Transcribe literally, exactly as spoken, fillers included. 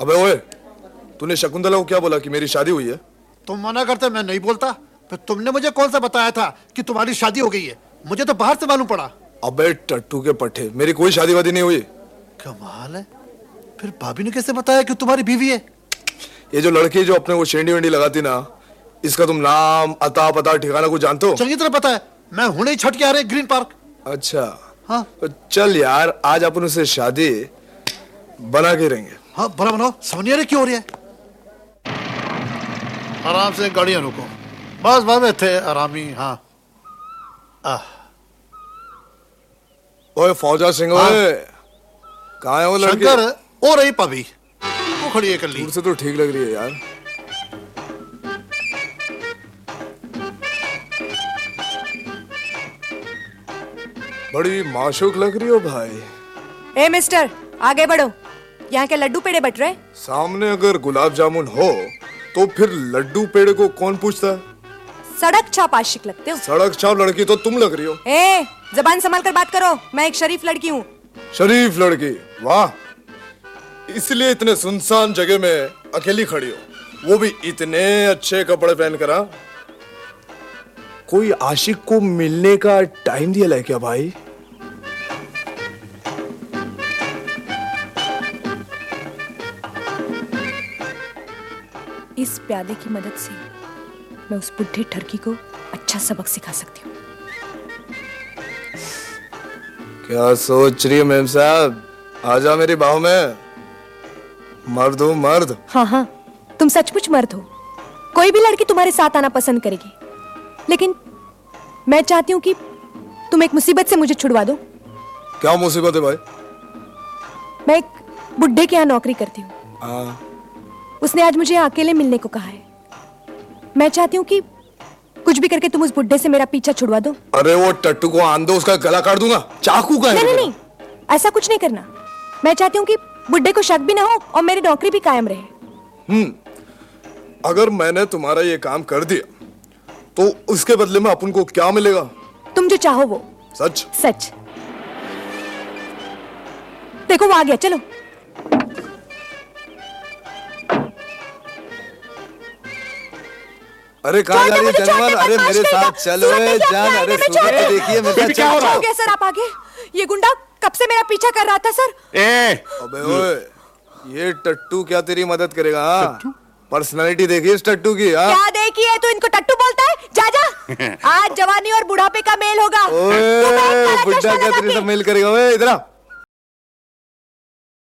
अबे ओए, तूने शकुंतला को क्या बोला कि मेरी शादी हुई है? तुम मना करते मैं नहीं बोलता। फिर तुमने मुझे कौन सा बताया था कि तुम्हारी शादी हो गई है? मुझे तो बाहर से मालूम पड़ा। अबे टट्टू के पट्टे, मेरी कोई शादी वादी नहीं हुई। कमाल है, फिर भाभी ने कैसे बताया कि तुम्हारी बीवी है? ये जो लड़की जो अपने को शेंडी वेंडी लगाती ना, इसका तुम नाम अता पता ठिकाना कुछ जानते हो? चंगी तरह पता है, मैं हुणे ही छट के आ रहे ग्रीन पार्क। अच्छा हाँ चल यार, आज अपन उसे शादी बना के रहेंगे। हाँ बना बनाओ। समझिए क्यों हो रही है? आराम से गाड़ियां रुको, बस बस थे आरामी। हाँ आह। ओए फौजा सिंह, हाँ? ओए कहाँ है वो लड़की? शंकर ओ रही पभी, वो खड़ी है कल्ली। दूर से तो ठीक लग रही है यार। बड़ी माशूक लग रही हो भाई। ए मिस्टर, आगे बढ़ो, यहाँ के लड्डू पेड़े बट रहे। सामने अगर गुलाब जामुन हो तो फिर लड्डू पेड़े को कौन पूछता है? सड़क छाप आशिक लगते हो। सड़क छाप लड़की तो तुम लग रही हो। ए, जबान संभाल कर बात करो, मैं एक शरीफ लड़की हूँ। शरीफ लड़की? वाह, इसलिए इतने सुनसान जगह में अकेली खड़ी हो, वो भी इतने अच्छे कपड़े पहन कर। हाँ, कोई आशिक को मिलने का टाइम दिया है क्या भाई? इस प्यादे की मदद से मैं उस बुढ़े ठरकी को अच्छा सबक सिखा सकती हूँ। क्या सोच रही है मेम साहब? आजा मेरी बाहों में। मर्द हो मर्द। हाँ हाँ, तुम सचमुच मर्द हो। कोई भी लड़की तुम्हारे साथ आना पसंद करेगी, लेकिन मैं चाहती हूँ कि तुम एक मुसीबत से मुझे छुड़वा दो। क्या मुसीबत है भाई? मैं एक बुढ़े के यहाँ नौकरी करती हूँ। हाँ। उसने आज मुझे अकेले मिलने को कहा है। मैं चाहती हूँ कि कुछ भी करके तुम उस बुड्ढे से मेरा पीछा छुड़वा दो। अरे वो टट्टू को आन दो, उसका गला काट दूंगा चाकू का। नहीं नहीं नहीं, ऐसा कुछ नहीं करना। मैं चाहती हूँ कि बुड्ढे को शक भी ना हो और मेरी नौकरी भी कायम रहे। हम्म, अगर मैंने तुम्हारा ये काम कर दिया तो उसके बदले में अपन को क्या मिलेगा? तुम जो चाहो वो। सच? सच। देखो वो आ गया, चलो। अरे कहाँ जा रही है जनवर? अरे मेरे साथ चलो जान। अरे सूरज देखिए मेरा। क्या हो रहा है? सर आप आगे। ये गुंडा कब से मेरा पीछा कर रहा था सर। ए अबे ओए, ये टट्टू क्या तेरी मदद करेगा? हाँ, पर्सनालिटी देखिए इस टट्टू की। हाँ, क्या देखी है तू? इनको टट्टू बोलता है? जा जा। आज जवानी और बुढ़ापे का मेल होगा। ओए बुढ़ा क्या तेरे से मेल करेगा? ओए इधर आ।